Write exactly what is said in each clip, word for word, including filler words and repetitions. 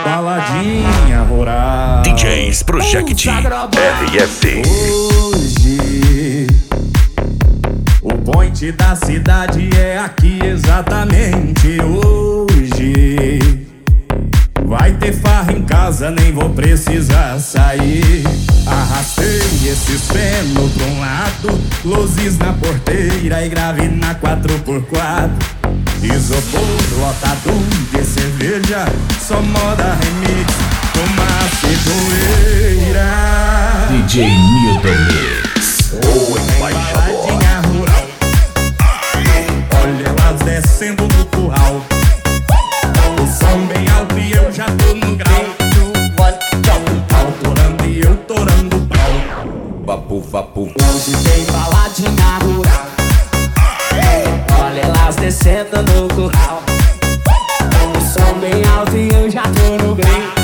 baladinha rural. D Js Project R S. Hoje o point da cidade é aqui exatamente hoje. Vai ter farra em casa, nem vou precisar sair. Arrastei esses feno pra um lado, luzes na porteira e grave na quatro por quatro. Isopor lotado de cerveja, só moda remix, fumaça e poeira. D J Milton Mix, o embaixador. Baladinha rural, olha elas descendo no curral. O som bem alto e eu já tô no grau. Autorando e eu torando o pau. Vapu, vapu. Hoje tem baladinha rural, olha elas descendo no curral. O som bem alto e eu já tô no grito.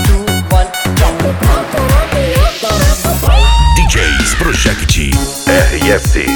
D Js Project R S.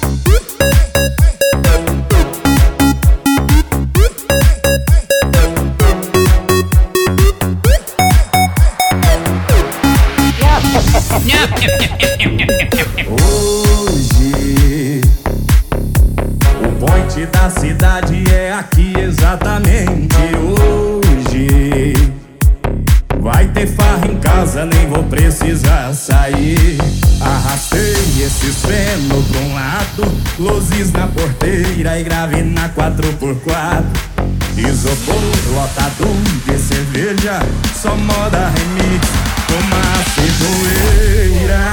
Hoje o point da cidade é aqui exatamente hoje. Vai ter farra em casa, nem vou precisar sair. Arrastei esses feno pra um lado, luzes na porteira e grave na quatro por quatro. Isopor lotado de cerveja, só moda remix, fumaça e poeira.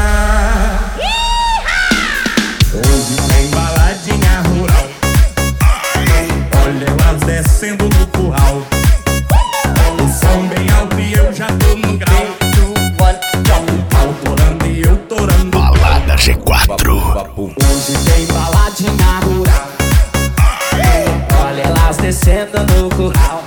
Hoje tem baladinha rural, olha elas descendo no curral. O som bem alto e eu já tô no grau. Autorando e eu torando. Balada G quatro. Hoje tem baladinha rural, olha elas descendo no curral.